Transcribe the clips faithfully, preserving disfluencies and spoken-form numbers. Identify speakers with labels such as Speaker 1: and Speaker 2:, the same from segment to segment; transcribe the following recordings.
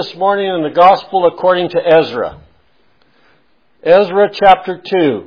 Speaker 1: This morning in the Gospel according to Ezra. Ezra chapter two.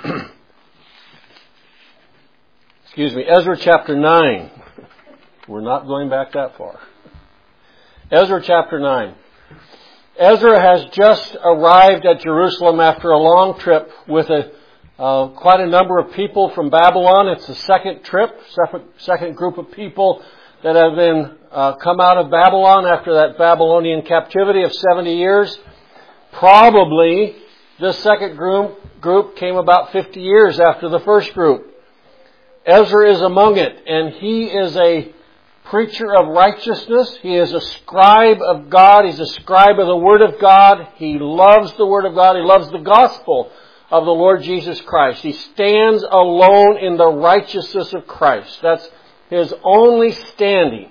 Speaker 1: Excuse me, Ezra chapter nine. We're not going back that far. Ezra chapter nine. Ezra has just arrived at Jerusalem after a long trip with a uh, quite a number of people from Babylon. It's the second trip, second, second group of people that have been uh, come out of Babylon after that Babylonian captivity of seventy years. Probably this second group, group came about fifty years after the first group. Ezra is among it, and he is a preacher of righteousness. He is a scribe of God. He's a scribe of the Word of God. He loves the Word of God. He loves the gospel of the Lord Jesus Christ. He stands alone in the righteousness of Christ. That's his only standing.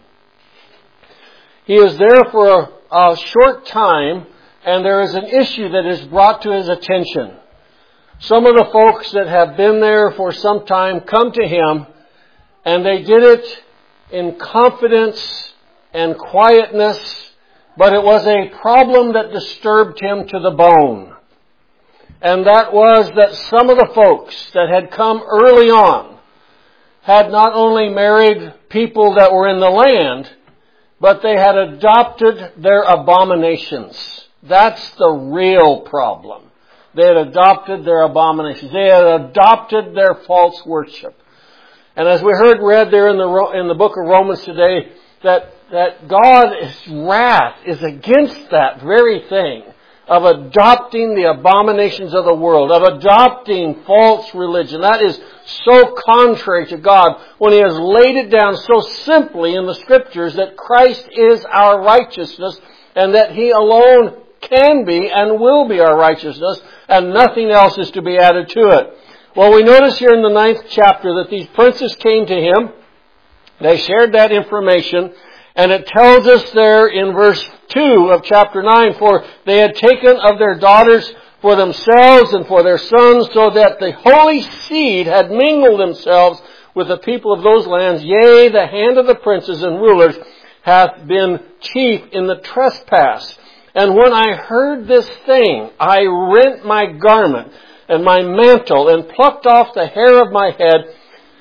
Speaker 1: He is there for a, a short time, and there is an issue that is brought to his attention. Some of the folks that have been there for some time come to him, and they did it in confidence and quietness, but it was a problem that disturbed him to the bone. And that was that some of the folks that had come early on had not only married people that were in the land, but they had adopted their abominations. That's the real problem. They had adopted their abominations. They had adopted their false worship. And as we heard read there in the in the book of Romans today, that, that God's wrath is against that very thing of adopting the abominations of the world, of adopting false religion. That is so contrary to God when He has laid it down so simply in the Scriptures that Christ is our righteousness and that He alone can be and will be our righteousness, and nothing else is to be added to it. Well, we notice here in the ninth chapter that these princes came to him. They shared that information, and it tells us there in verse two of chapter nine, for they had taken of their daughters for themselves and for their sons, so that the holy seed had mingled themselves with the people of those lands. Yea, the hand of the princes and rulers hath been chief in the trespass. And when I heard this thing, I rent my garment and my mantle, and plucked off the hair of my head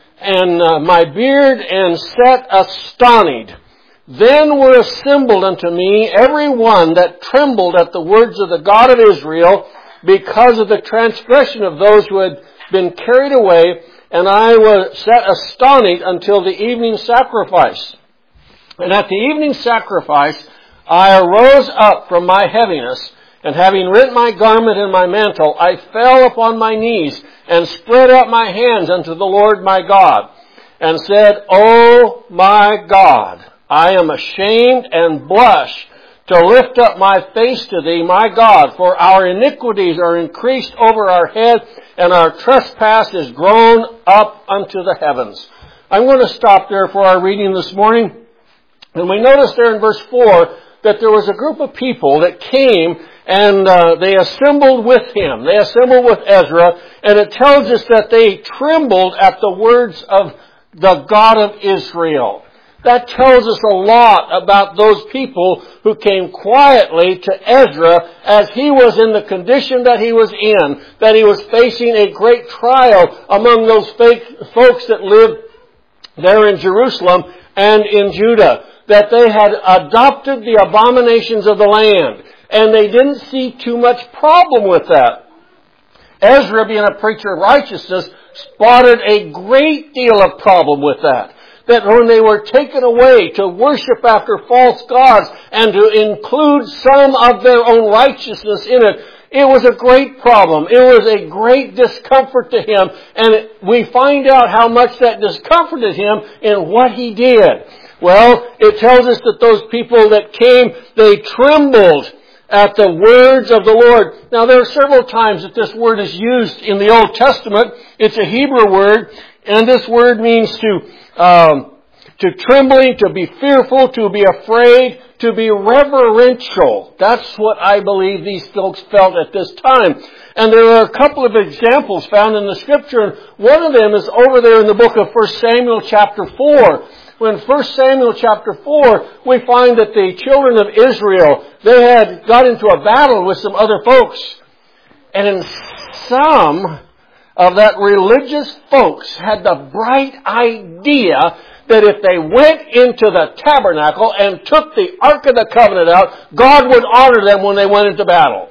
Speaker 1: and uh, my beard, and sat astonied. Then were assembled unto me every one that trembled at the words of the God of Israel, because of the transgression of those who had been carried away, and I was sat astonied until the evening sacrifice. And at the evening sacrifice I arose up from my heaviness, and having rent my garment and my mantle, I fell upon my knees, and spread out my hands unto the Lord my God, and said, O my God, I am ashamed and blush to lift up my face to Thee, my God, for our iniquities are increased over our head, and our trespass is grown up unto the heavens. I'm going to stop there for our reading this morning. And we notice there in verse four that there was a group of people that came and uh, they assembled with him. They assembled with Ezra, and it tells us that they trembled at the words of the God of Israel. That tells us a lot about those people who came quietly to Ezra as he was in the condition that he was in, that he was facing a great trial among those fake folks that lived there in Jerusalem and in Judah, that they had adopted the abominations of the land, and they didn't see too much problem with that. Ezra, being a preacher of righteousness, spotted a great deal of problem with that. That when they were taken away to worship after false gods and to include some of their own righteousness in it, it was a great problem. It was a great discomfort to him, and it, we find out how much that discomforted him in what he did. Well, it tells us that those people that came, they trembled at the words of the Lord. Now, there are several times that this word is used in the Old Testament. It's a Hebrew word, and this word means to um, to trembling, to be fearful, to be afraid, to be reverential. That's what I believe these folks felt at this time. And there are a couple of examples found in the Scripture. One of them is over there in the book of First Samuel chapter four. When First Samuel chapter four, we find that the children of Israel, they had got into a battle with some other folks. And in some of that religious folks had the bright idea that if they went into the tabernacle and took the Ark of the Covenant out, God would honor them when they went into battle.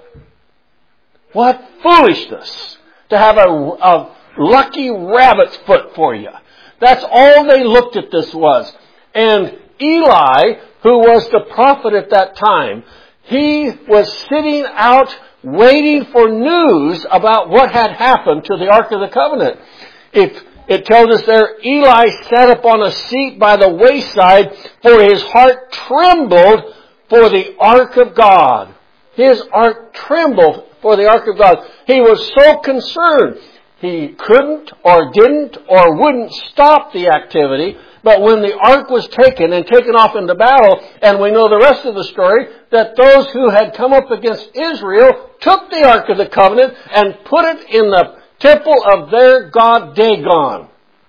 Speaker 1: What foolishness to have a, a lucky rabbit's foot for you. That's all they looked at this was. And Eli, who was the prophet at that time, he was sitting out waiting for news about what had happened to the Ark of the Covenant. If it tells us there, Eli sat upon a seat by the wayside, for his heart trembled for the Ark of God. His heart trembled for the Ark of God. He was so concerned. He couldn't or didn't or wouldn't stop the activity. But when the ark was taken and taken off into battle, and we know the rest of the story, that those who had come up against Israel took the Ark of the Covenant and put it in the temple of their god Dagon.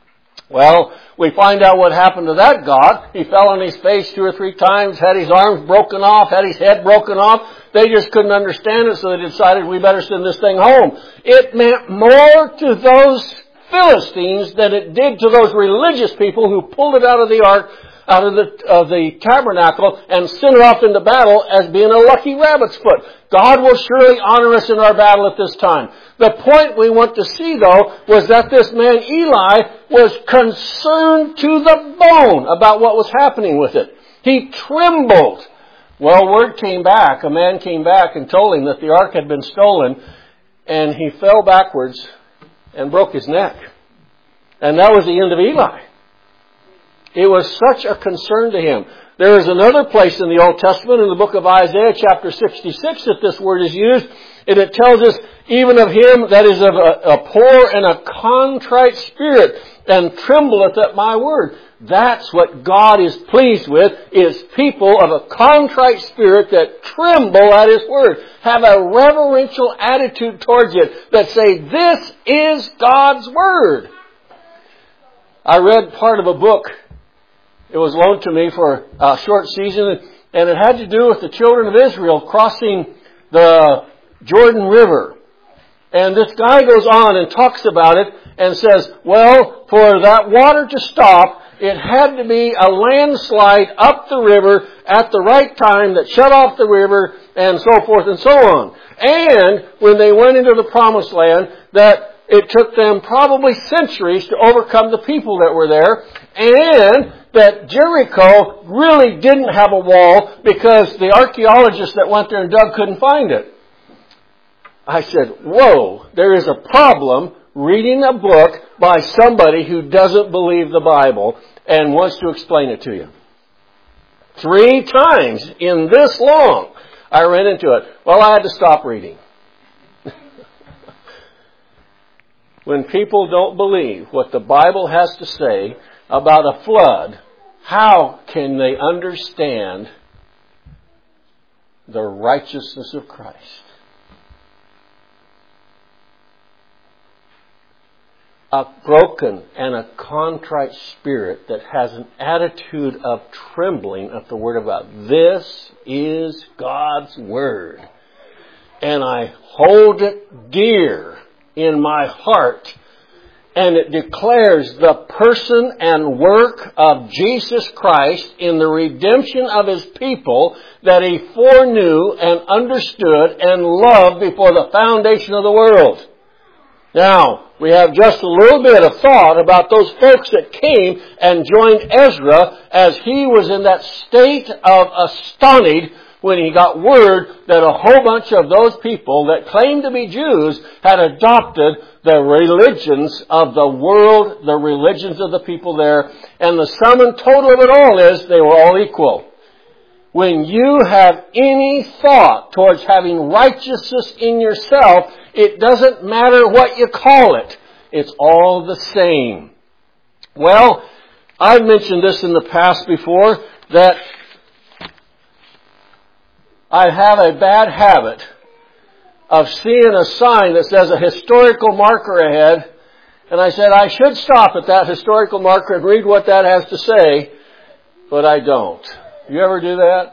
Speaker 1: Well, we find out what happened to that god. He fell on his face two or three times, had his arms broken off, had his head broken off. They just couldn't understand it, so they decided we better send this thing home. It meant more to those Philistines than it did to those religious people who pulled it out of the ark, out of the, of the tabernacle, and sent it off into battle as being a lucky rabbit's foot. God will surely honor us in our battle at this time. The point we want to see, though, was that this man Eli was concerned to the bone about what was happening with it. He trembled. Well, word came back. A man came back and told him that the ark had been stolen, and he fell backwards and broke his neck. And that was the end of Eli. It was such a concern to him. There is another place in the Old Testament, in the book of Isaiah, chapter sixty-six, that this word is used. And it tells us, even of him that is of a, a poor and a contrite spirit, and trembleth at my word. That's what God is pleased with, is people of a contrite spirit that tremble at His word. Have a reverential attitude towards it, that say, this is God's word. I read part of a book. It was loaned to me for a short season, and it had to do with the children of Israel crossing the Jordan River. And this guy goes on and talks about it and says, well, for that water to stop, it had to be a landslide up the river at the right time that shut off the river, and so forth and so on. And when they went into the promised land, that it took them probably centuries to overcome the people that were there, and that Jericho really didn't have a wall because the archaeologists that went there and dug couldn't find it. I said, whoa, there is a problem reading a book by somebody who doesn't believe the Bible and wants to explain it to you. Three times in this long, I ran into it. Well, I had to stop reading. When people don't believe what the Bible has to say about a flood, how can they understand the righteousness of Christ? A broken and a contrite spirit that has an attitude of trembling at the Word of God. This is God's Word. And I hold it dear in my heart. And it declares the person and work of Jesus Christ in the redemption of His people that He foreknew and understood and loved before the foundation of the world. Now, we have just a little bit of thought about those folks that came and joined Ezra as he was in that state of astonished when he got word that a whole bunch of those people that claimed to be Jews had adopted the religions of the world, the religions of the people there. And the sum and total of it all is they were all equal. When you have any thought towards having righteousness in yourself, it doesn't matter what you call it. It's all the same. Well, I've mentioned this in the past before, that I have a bad habit of seeing a sign that says a historical marker ahead, and I said I should stop at that historical marker and read what that has to say, but I don't. You ever do that?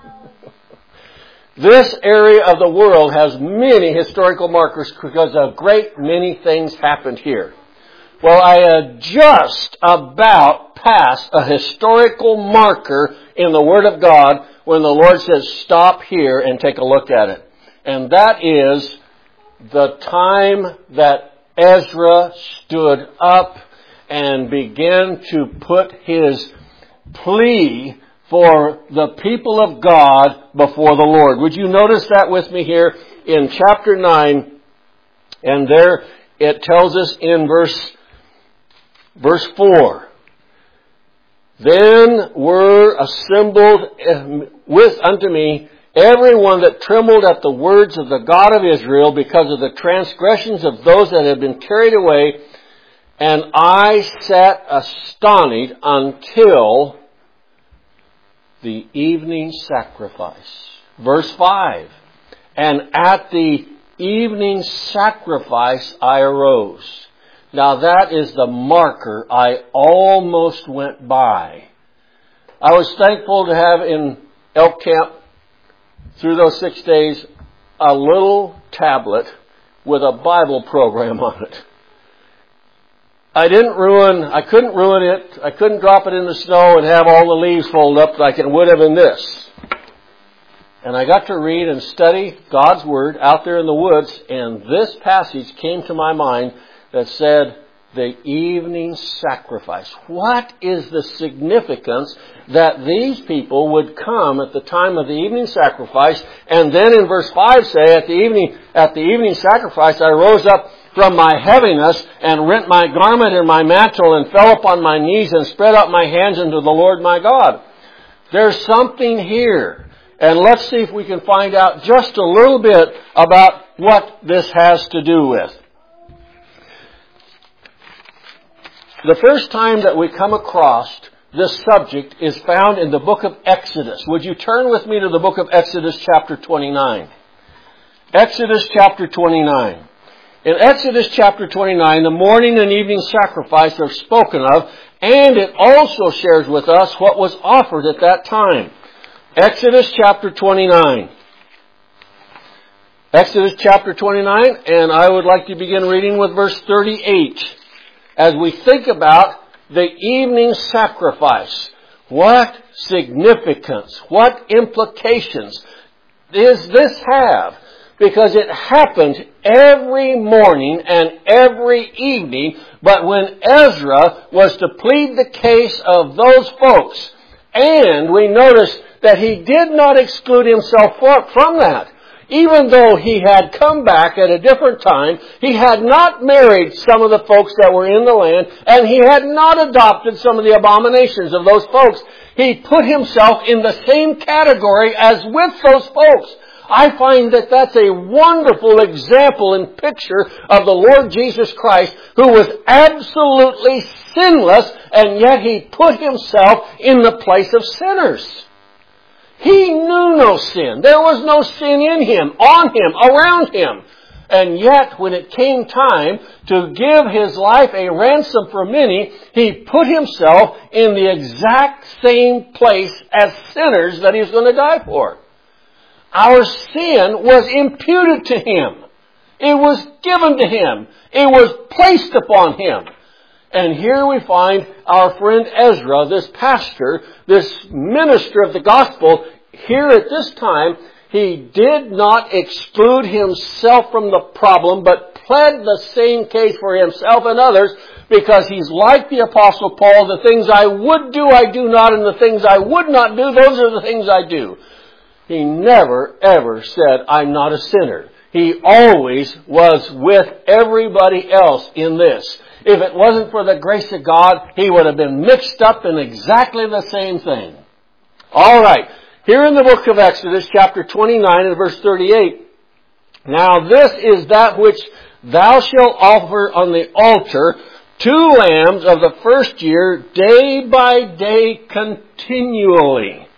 Speaker 1: This area of the world has many historical markers because a great many things happened here. Well, I had just about passed a historical marker in the Word of God when the Lord says, stop here and take a look at it. And that is the time that Ezra stood up and began to put his plea for the people of God before the Lord. Would you notice that with me here in chapter nine? And there it tells us in verse verse four. Then were assembled with unto me everyone that trembled at the words of the God of Israel because of the transgressions of those that had been carried away. And I sat astonished until the evening sacrifice. Verse five. And at the evening sacrifice I arose. Now that is the marker I almost went by. I was thankful to have in Elk Camp through those six days a little tablet with a Bible program on it. I didn't ruin, I couldn't ruin it. I couldn't drop it in the snow and have all the leaves fold up like it would have in this. And I got to read and study God's Word out there in the woods, and this passage came to my mind that said, the evening sacrifice. What is the significance that these people would come at the time of the evening sacrifice, and then in verse five say, at the evening, at the evening sacrifice I rose up from my heaviness and rent my garment and my mantle and fell upon my knees and spread out my hands unto the Lord my God. There's something here. And let's see if we can find out just a little bit about what this has to do with. The first time that we come across this subject is found in the book of Exodus. Would you turn with me to the book of Exodus chapter twenty-nine? Exodus chapter twenty-nine. In Exodus chapter twenty-nine, the morning and evening sacrifice are spoken of, and it also shares with us what was offered at that time. Exodus chapter twenty-nine. Exodus chapter twenty-nine, and I would like to begin reading with verse thirty-eight. As we think about the evening sacrifice, what significance, what implications does this have? Because it happened every morning and every evening, but when Ezra was to plead the case of those folks, and we notice that he did not exclude himself from that. Even though he had come back at a different time, he had not married some of the folks that were in the land, and he had not adopted some of the abominations of those folks. He put himself in the same category as with those folks. I find that that's a wonderful example and picture of the Lord Jesus Christ, who was absolutely sinless, and yet he put himself in the place of sinners. He knew no sin. There was no sin in him, on him, around him. And yet, when it came time to give his life a ransom for many, he put himself in the exact same place as sinners that he was going to die for. Our sin was imputed to him. It was given to him. It was placed upon him. And here we find our friend Ezra, this pastor, this minister of the gospel, here at this time, he did not exclude himself from the problem, but pled the same case for himself and others, because he's like the Apostle Paul, the things I would do, I do not, and the things I would not do, those are the things I do. He never, ever said, I'm not a sinner. He always was with everybody else in this. If it wasn't for the grace of God, he would have been mixed up in exactly the same thing. All right. Here in the book of Exodus, chapter twenty-nine and verse thirty-eight. Now this is that which thou shalt offer on the altar, two lambs of the first year, day by day continually.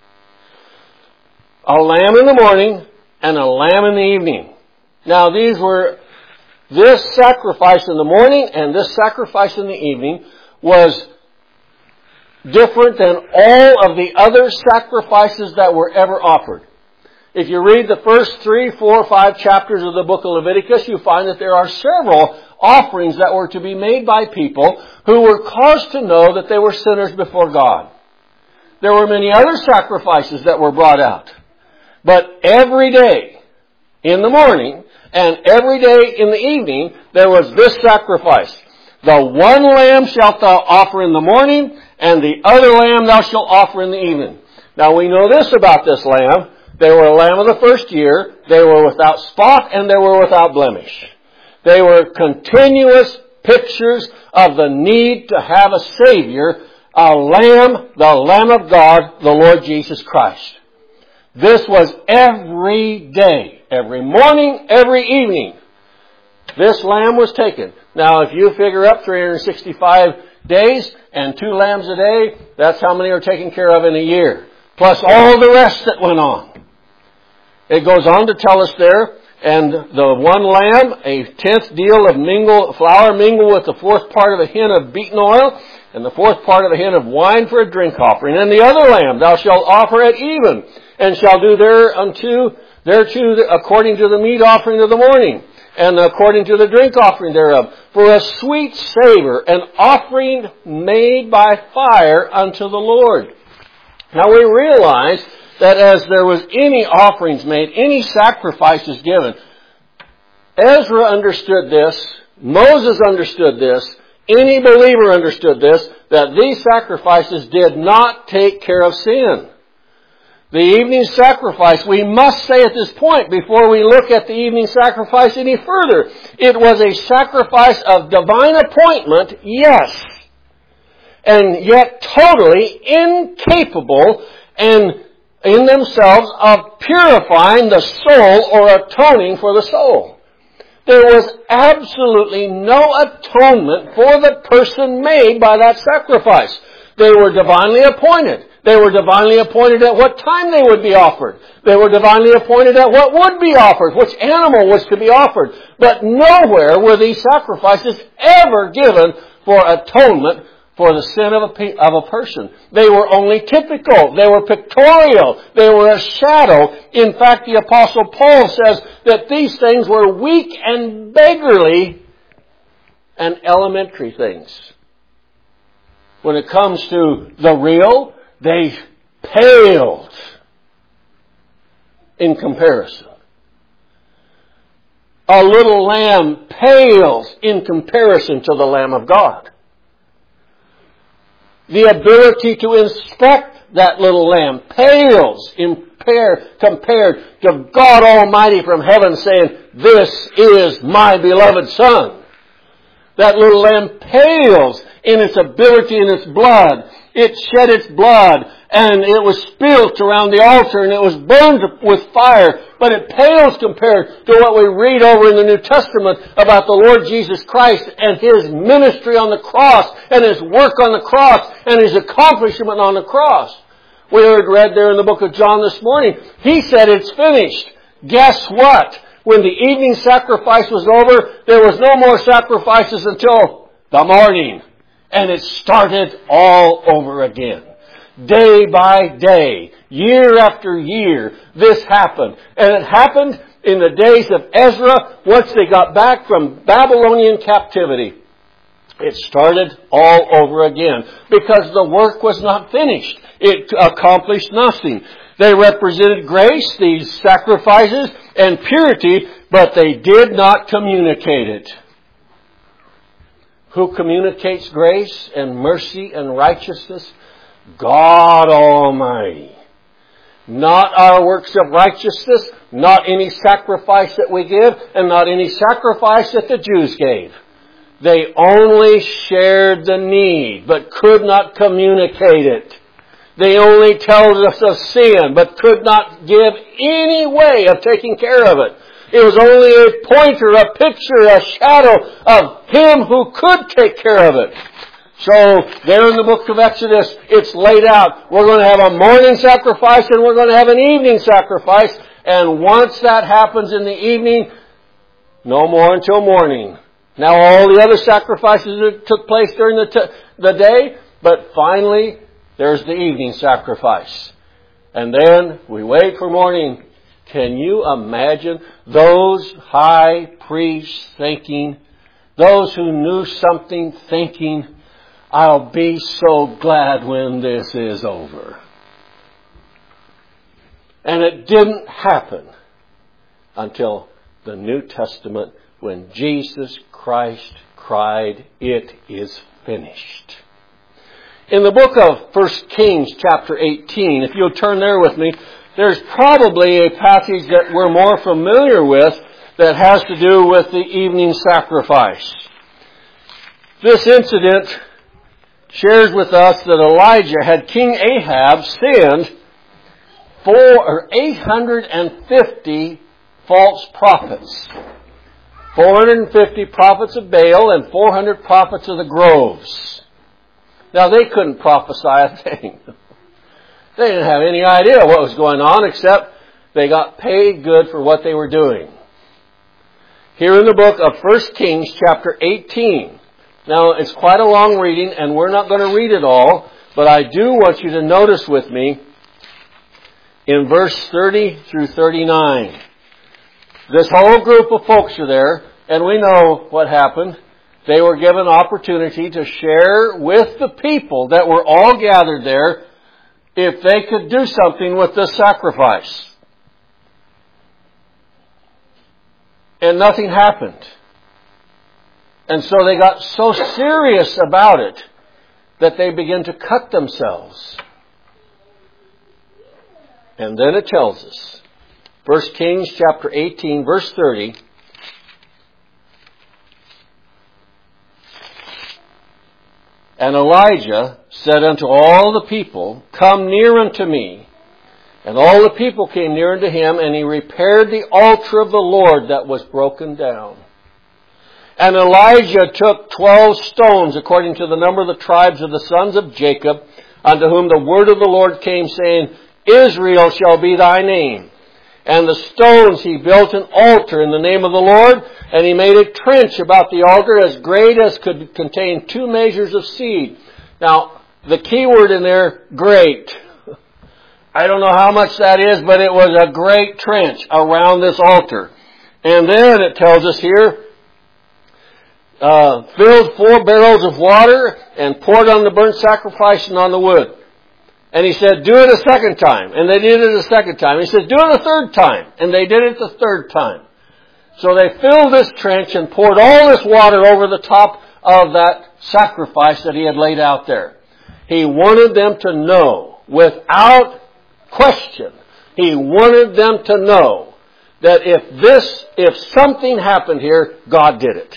Speaker 1: A lamb in the morning and a lamb in the evening. Now these were, this sacrifice in the morning and this sacrifice in the evening was different than all of the other sacrifices that were ever offered. If you read the first three, four, five chapters of the book of Leviticus, you find that there are several offerings that were to be made by people who were caused to know that they were sinners before God. There were many other sacrifices that were brought out. But every day in the morning and every day in the evening, there was this sacrifice. The one lamb shalt thou offer in the morning, and the other lamb thou shalt offer in the evening. Now we know this about this lamb. They were a lamb of the first year. They were without spot and they were without blemish. They were continuous pictures of the need to have a Savior, a lamb, the Lamb of God, the Lord Jesus Christ. This was every day, every morning, every evening. This lamb was taken. Now if you figure up three hundred sixty-five days and two lambs a day, that's how many are taken care of in a year. Plus all the rest that went on. It goes on to tell us there, and the one lamb, a tenth deal of mingle, flour mingled with the fourth part of a hin of beaten oil, and the fourth part of a hin of wine for a drink offering. And the other lamb thou shalt offer at even, and shall do thereunto, thereto according to the meat offering of the morning, and according to the drink offering thereof, for a sweet savor, an offering made by fire unto the Lord. Now we realize that as there was any offerings made, any sacrifices given, Ezra understood this, Moses understood this, any believer understood this, that these sacrifices did not take care of sin. The evening sacrifice, we must say at this point, before we look at the evening sacrifice any further, it was a sacrifice of divine appointment, yes, and yet totally incapable and in themselves of purifying the soul or atoning for the soul. There was absolutely no atonement for the person made by that sacrifice. They were divinely appointed. They were divinely appointed at what time they would be offered. They were divinely appointed at what would be offered, which animal was to be offered. But nowhere were these sacrifices ever given for atonement for the sin of a, of a person. They were only typical. They were pictorial. They were a shadow. In fact, the Apostle Paul says that these things were weak and beggarly and elementary things. When it comes to the real, they paled in comparison. A little lamb pales in comparison to the Lamb of God. The ability to inspect that little lamb pales impaired, compared to God Almighty from heaven saying, "This is my beloved Son." That little lamb pales in its ability and its blood. It shed its blood and it was spilt around the altar and it was burned with fire. But it pales compared to what we read over in the New Testament about the Lord Jesus Christ and His ministry on the cross and His work on the cross and His accomplishment on the cross. We heard read there in the book of John this morning. He said it's finished. Guess what? When the evening sacrifice was over, there was no more sacrifices until the morning. And it started all over again. Day by day, year after year, this happened. And it happened in the days of Ezra once they got back from Babylonian captivity. It started all over again because the work was not finished. It accomplished nothing. They represented grace, these sacrifices, and purity, but they did not communicate it. Who communicates grace and mercy and righteousness? God Almighty. Not our works of righteousness, not any sacrifice that we give, and not any sacrifice that the Jews gave. They only shared the need, but could not communicate it. They only told us of sin, but could not give any way of taking care of it. It was only a pointer, a picture, a shadow of Him who could take care of it. So, there in the book of Exodus, it's laid out. We're going to have a morning sacrifice and we're going to have an evening sacrifice. And once that happens in the evening, no more until morning. Now all the other sacrifices that took place during the, t- the day, but finally There's the evening sacrifice. And then we wait for morning. Can you imagine those high priests thinking, those who knew something thinking, I'll be so glad when this is over. And it didn't happen until the New Testament when Jesus Christ cried, "It is finished." In the book of First Kings chapter eighteen, if you'll turn there with me, there's probably a passage that we're more familiar with that has to do with the evening sacrifice. This incident shares with us that Elijah had King Ahab send four or eight hundred fifty false prophets. four hundred fifty prophets of Baal and four hundred prophets of the groves. Now, they couldn't prophesy a thing. They didn't have any idea what was going on, except they got paid good for what they were doing. Here in the book of First Kings chapter eighteen. Now, it's quite a long reading, and we're not going to read it all, but I do want you to notice with me in verse thirty through thirty-nine. This whole group of folks are there, and we know what happened. They were given opportunity to share with the people that were all gathered there if they could do something with this sacrifice. And nothing happened. And so they got so serious about it that they began to cut themselves. And then it tells us, First Kings chapter eighteen, verse thirty, "And Elijah said unto all the people, Come near unto me. And all the people came near unto him, and he repaired the altar of the Lord that was broken down. And Elijah took twelve stones, according to the number of the tribes of the sons of Jacob, unto whom the word of the Lord came, saying, Israel shall be thy name. And the stones he built an altar in the name of the Lord, and he made a trench about the altar as great as could contain two measures of seed." Now, the key word in there, great. I don't know how much that is, but it was a great trench around this altar. And then it tells us here, uh, filled four barrels of water and poured on the burnt sacrifice and on the wood. And he said, do it a second time. And they did it a second time. He said, do it a third time. And they did it the third time. So they filled this trench and poured all this water over the top of that sacrifice that he had laid out there. He wanted them to know, without question, he wanted them to know that if this, if something happened here, God did it.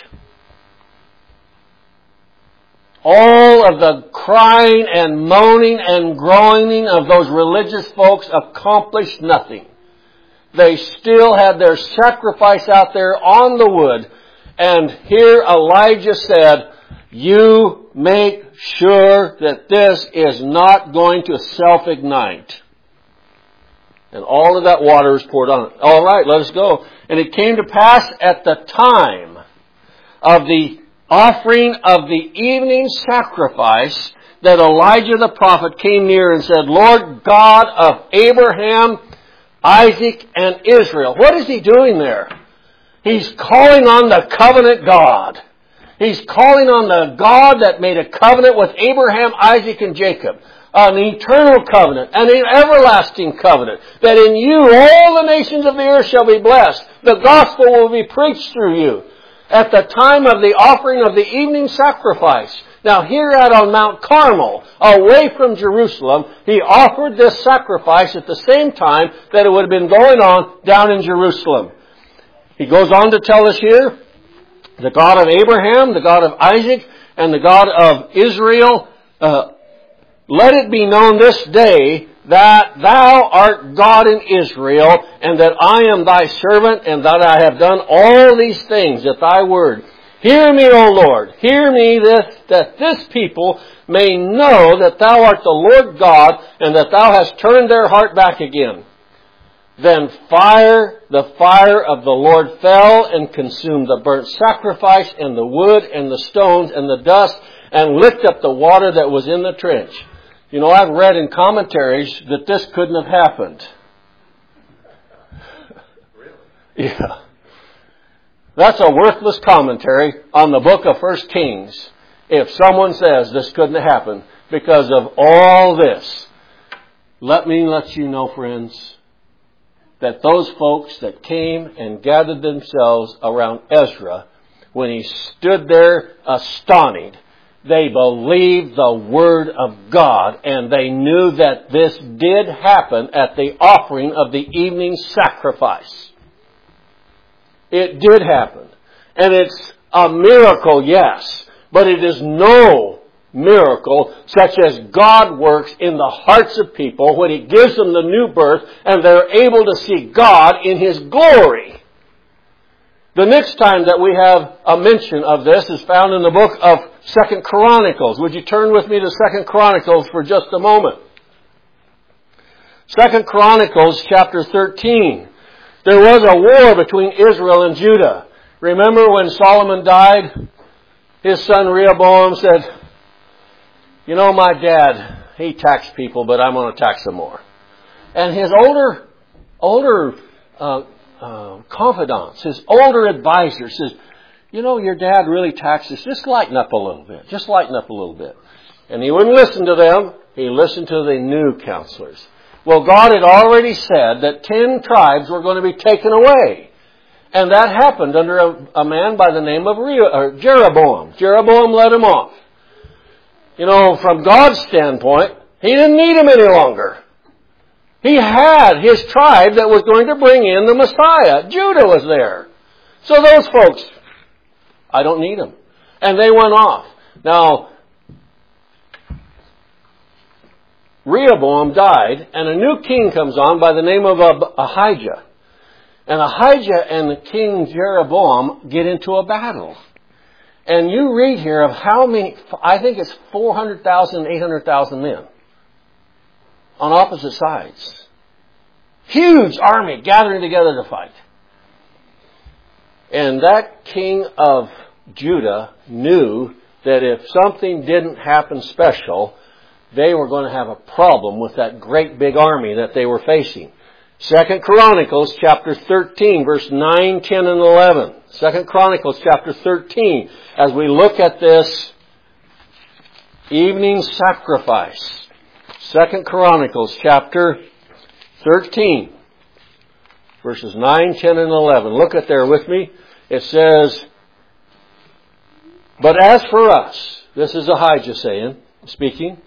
Speaker 1: All of the crying and moaning and groaning of those religious folks accomplished nothing. They still had their sacrifice out there on the wood. And here Elijah said, you make sure that this is not going to self-ignite. And all of that water is poured on it. All right, let us go. And it came to pass at the time of the offering of the evening sacrifice that Elijah the prophet came near and said, Lord God of Abraham, Isaac, and Israel. What is he doing there? He's calling on the covenant God. He's calling on the God that made a covenant with Abraham, Isaac, and Jacob. An eternal covenant, an everlasting covenant, that in you all the nations of the earth shall be blessed. The gospel will be preached through you. At the time of the offering of the evening sacrifice. Now here out on Mount Carmel, away from Jerusalem, he offered this sacrifice at the same time that it would have been going on down in Jerusalem. He goes on to tell us here, the God of Abraham, the God of Isaac, and the God of Israel, uh, let it be known this day that thou art God in Israel, and that I am thy servant, and that I have done all these things at thy word. Hear me, O Lord, hear me, this, that this people may know that thou art the Lord God, and that thou hast turned their heart back again. Then fire, the fire of the Lord fell and consumed the burnt sacrifice, and the wood, and the stones, and the dust, and licked up the water that was in the trench. You know, I've read in commentaries that this couldn't have happened. Really? Yeah. That's a worthless commentary on the book of First Kings if someone says this couldn't have happened because of all this. Let me let you know, friends, that those folks that came and gathered themselves around Ezra, when he stood there astonished, they believed the Word of God, and they knew that this did happen at the offering of the evening sacrifice. It did happen. And it's a miracle, yes, but it is no miracle such as God works in the hearts of people when He gives them the new birth and they're able to see God in His glory. The next time that we have a mention of this is found in the book of Second Chronicles. Would you turn with me to Second Chronicles for just a moment? Second Chronicles chapter thirteen. There was a war between Israel and Judah. Remember when Solomon died? His son Rehoboam said, you know, my dad, he taxed people, but I'm going to tax them more. And his older, older uh, uh, confidants, his older advisors says, you know, your dad really taxes. Just lighten up a little bit. Just lighten up a little bit. And he wouldn't listen to them. He listened to the new counselors. Well, God had already said that ten tribes were going to be taken away. And that happened under a, a man by the name of Re- or Jeroboam. Jeroboam led him off. You know, from God's standpoint, He didn't need him any longer. He had His tribe that was going to bring in the Messiah. Judah was there. So those folks, I don't need them. And they went off. Now, Rehoboam died, and a new king comes on by the name of Ahijah. And Ahijah and King Jeroboam get into a battle. And you read here of how many, I think it's four hundred thousand, eight hundred thousand men on opposite sides. Huge army gathering together to fight. And that king of Judah knew that if something didn't happen special, they were going to have a problem with that great big army that they were facing. Second Chronicles chapter thirteen, verse nine, ten, and eleven. Second Chronicles chapter thirteen. As we look at this evening sacrifice. Second Chronicles chapter thirteen, verses nine, ten, and eleven. Look at there with me. It says, but as for us, this is Ahijah saying, speaking,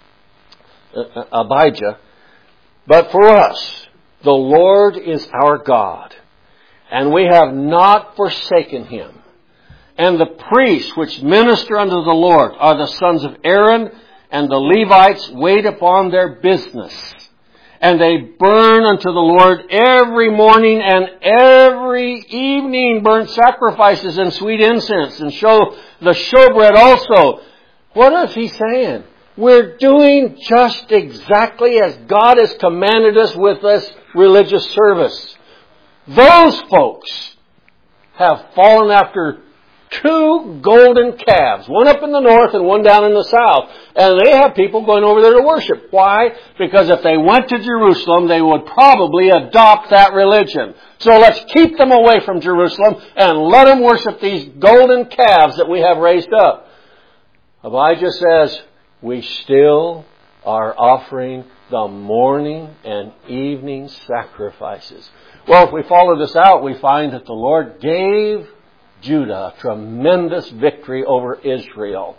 Speaker 1: uh, Abijah, but for us, the Lord is our God, and we have not forsaken Him. And the priests which minister unto the Lord are the sons of Aaron, and the Levites wait upon their business. And they burn unto the Lord every morning and every evening burnt sacrifices and sweet incense, and show the showbread also. What is he saying? We're doing just exactly as God has commanded us with this religious service. Those folks have fallen after two golden calves, one up in the north and one down in the south. And they have people going over there to worship. Why? Because if they went to Jerusalem, they would probably adopt that religion. So let's keep them away from Jerusalem and let them worship these golden calves that we have raised up. Abijah says, we still are offering the morning and evening sacrifices. Well, if we follow this out, we find that the Lord gave Judah a tremendous victory over Israel.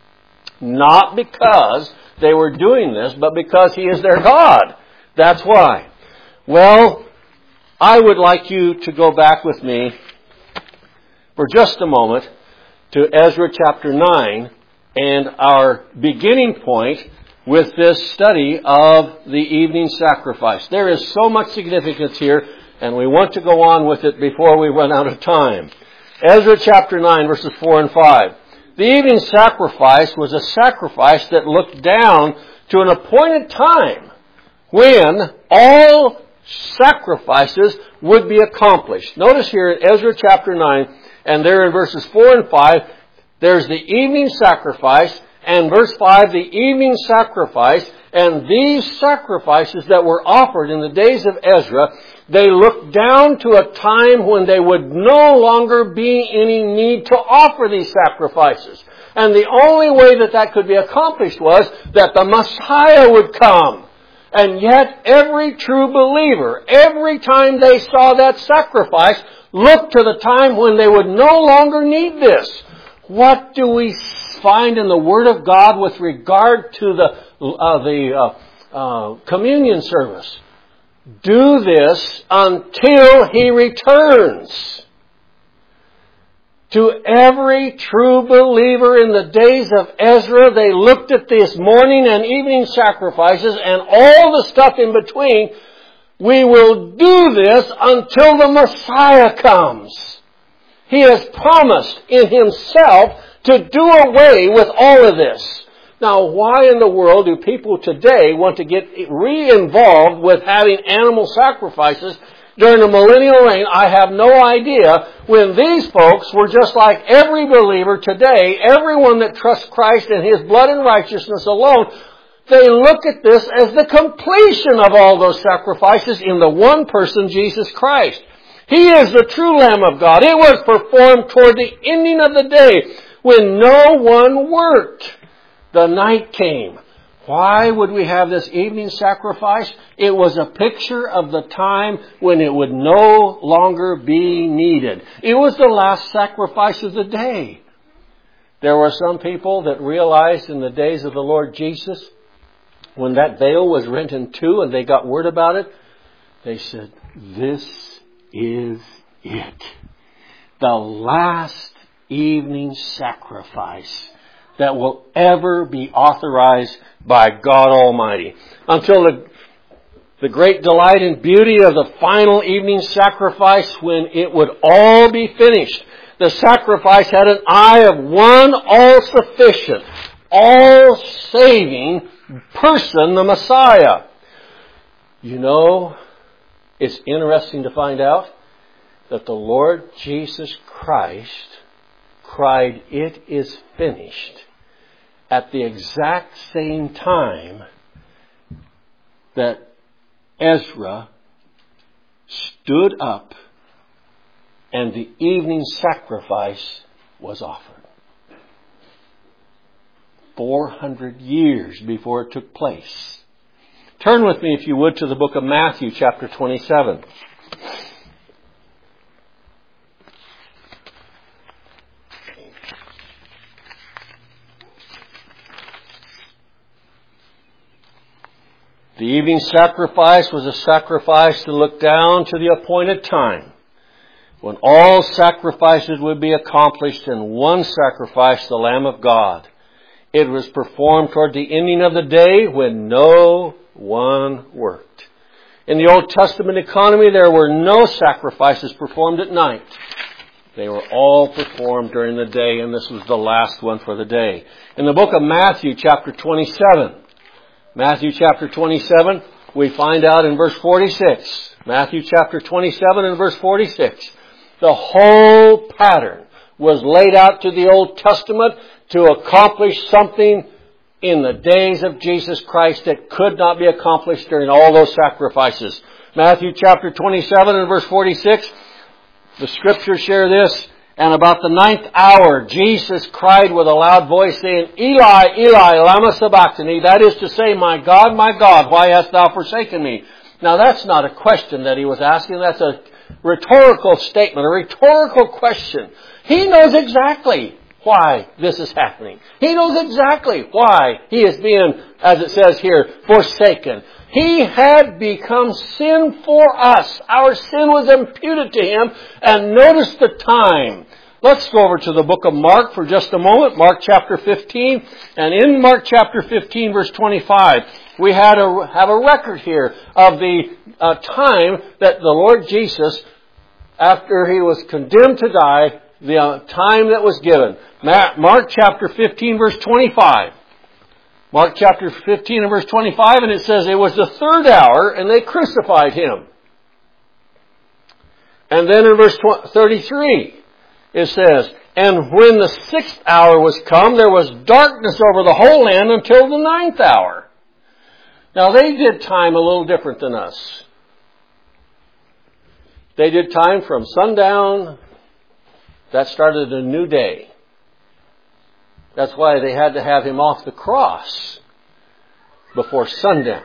Speaker 1: Not because they were doing this, but because He is their God. That's why. Well, I would like you to go back with me for just a moment to Ezra chapter nine and our beginning point with this study of the evening sacrifice. There is so much significance here, and we want to go on with it before we run out of time. Ezra chapter nine, verses four and five. The evening sacrifice was a sacrifice that looked down to an appointed time when all sacrifices would be accomplished. Notice here in Ezra chapter nine, and there in verses four and five, there's the evening sacrifice, And verse five, the evening sacrifice, and these sacrifices that were offered in the days of Ezra, they looked down to a time when there would no longer be any need to offer these sacrifices. And the only way that that could be accomplished was that the Messiah would come. And yet every true believer, every time they saw that sacrifice, looked to the time when they would no longer need this. What do we find in the Word of God with regard to the uh, the uh, uh, communion service? Do this until He returns. To every true believer in the days of Ezra, they looked at this morning and evening sacrifices and all the stuff in between. We will do this until the Messiah comes. He has promised in Himself to do away with all of this. Now, why in the world do people today want to get re-involved with having animal sacrifices during the millennial reign? I have no idea, when these folks were just like every believer today, everyone that trusts Christ and His blood and righteousness alone. They look at this as the completion of all those sacrifices in the one person, Jesus Christ. He is the true Lamb of God. It was performed toward the ending of the day when no one worked. The night came. Why would we have this evening sacrifice? It was a picture of the time when it would no longer be needed. It was the last sacrifice of the day. There were some people that realized in the days of the Lord Jesus, when that veil was rent in two and they got word about it, they said, this is it. The last evening sacrifice that will ever be authorized by God Almighty. Until the, the great delight and beauty of the final evening sacrifice when it would all be finished. The sacrifice had an eye of one all-sufficient, all-saving person, the Messiah. You know, it's interesting to find out that the Lord Jesus Christ cried, "It is finished," at the exact same time that Ezra stood up and the evening sacrifice was offered. Four hundred years before it took place. Turn with me, if you would, to the book of Matthew, chapter twenty-seven. The evening sacrifice was a sacrifice to look down to the appointed time, when all sacrifices would be accomplished in one sacrifice, the Lamb of God. It was performed toward the ending of the day when no one worked. In the Old Testament economy, there were no sacrifices performed at night. They were all performed during the day, and this was the last one for the day. In the book of Matthew, chapter twenty-seven, Matthew chapter twenty-seven, we find out in verse forty-six. Matthew chapter twenty-seven and verse forty-six. The whole pattern was laid out to the Old Testament to accomplish something in the days of Jesus Christ that could not be accomplished during all those sacrifices. Matthew chapter twenty-seven and verse forty-six, the Scriptures share this. And about the ninth hour, Jesus cried with a loud voice, saying, "Eli, Eli, lama sabachthani," that is to say, "My God, my God, why hast thou forsaken me?" Now that's not a question that he was asking. That's a rhetorical statement, a rhetorical question. He knows exactly why this is happening. He knows exactly why he is being, as it says here, forsaken. He had become sin for us. Our sin was imputed to Him. And notice the time. Let's go over to the book of Mark for just a moment. Mark chapter fifteen. And in Mark chapter fifteen, verse twenty-five, we had a, have a record here of the uh, time that the Lord Jesus, after He was condemned to die, the uh, time that was given. Mark chapter fifteen, verse twenty-five. Mark chapter fifteen and verse twenty-five, and it says, "It was the third hour, and they crucified Him." And then in verse thirty-three, it says, And when the sixth hour was come, there was darkness over the whole land until the ninth hour. Now they did time a little different than us. They did time from sundown. That started a new day. That's why they had to have him off the cross before sundown.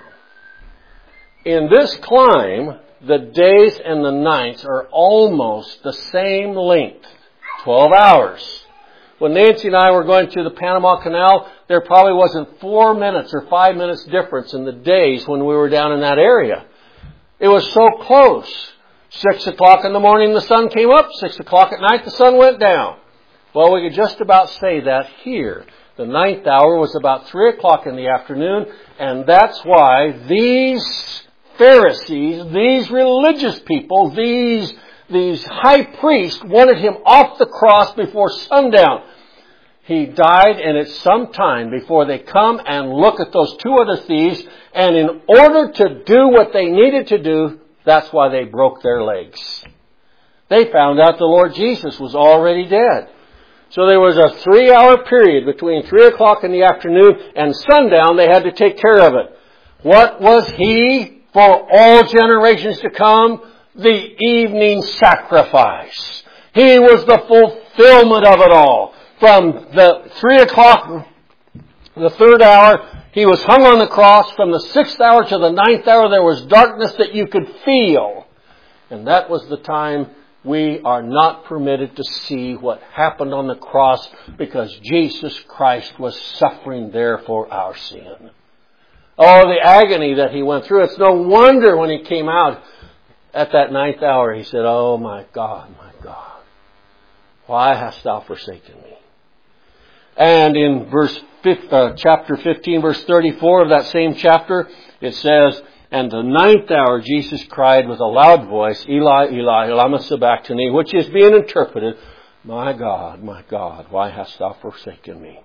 Speaker 1: In this climb, the days and the nights are almost the same length. Twelve hours. When Nancy and I were going through the Panama Canal, there probably wasn't four minutes or five minutes difference in the days when we were down in that area. It was so close. Six o'clock in the morning the sun came up. Six o'clock at night the sun went down. Well, we could just about say that here. The ninth hour was about three o'clock in the afternoon, and that's why these Pharisees, these religious people, these, these high priests wanted him off the cross before sundown. He died, and it's some time before they come and look at those two other thieves, and in order to do what they needed to do, that's why they broke their legs. They found out the Lord Jesus was already dead. So there was a three-hour period between three o'clock in the afternoon and sundown. They had to take care of it. What was He for all generations to come? The evening sacrifice. He was the fulfillment of it all. From the three o'clock, the third hour, He was hung on the cross. From the sixth hour to the ninth hour, there was darkness that you could feel. And that was the time we are not permitted to see what happened on the cross because Jesus Christ was suffering there for our sin. Oh, the agony that He went through. It's no wonder when He came out at that ninth hour, He said, "Oh my God, my God, why hast Thou forsaken me?" And in verse uh, chapter fifteen, verse thirty-four of that same chapter, it says, "And the ninth hour Jesus cried with a loud voice, Eli, Eli, lama sabachthani," which is being interpreted, "My God, my God, why hast Thou forsaken me?"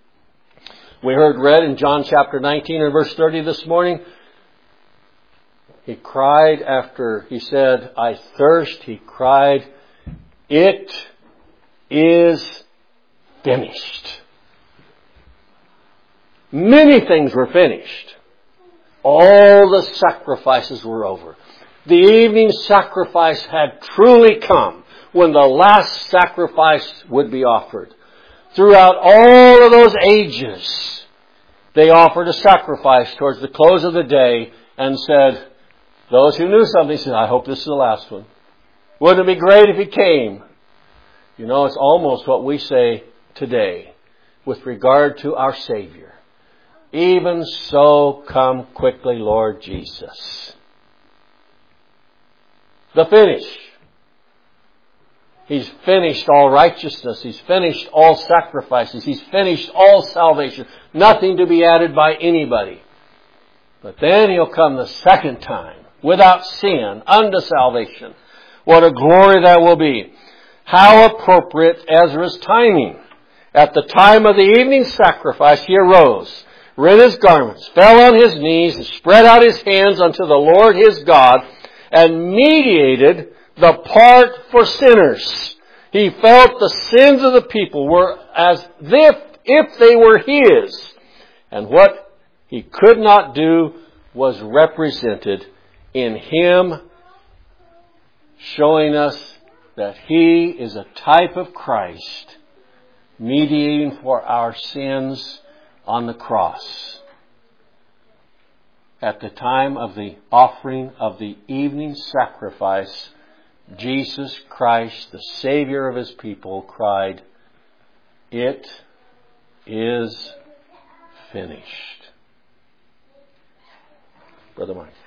Speaker 1: We heard read in John chapter nineteen and verse thirty this morning. He cried after He said, "I thirst." He cried, "It is finished." Many things were finished. All the sacrifices were over. The evening sacrifice had truly come when the last sacrifice would be offered. Throughout all of those ages, they offered a sacrifice towards the close of the day and said, those who knew something said, "I hope this is the last one. Wouldn't it be great if He came?" You know, it's almost what we say today with regard to our Savior. "Even so, come quickly, Lord Jesus." The finish. He's finished all righteousness. He's finished all sacrifices. He's finished all salvation. Nothing to be added by anybody. But then He'll come the second time, without sin, unto salvation. What a glory that will be. How appropriate Ezra's timing. At the time of the evening sacrifice, he arose, rent his garments, fell on his knees, and spread out his hands unto the Lord his God, and mediated the part for sinners. He felt the sins of the people were as if, if they were His. And what He could not do was represented in Him, showing us that He is a type of Christ, mediating for our sins on the cross. At the time of the offering of the evening sacrifice, Jesus Christ, the Savior of His people, cried, "It is finished." Brother Mike.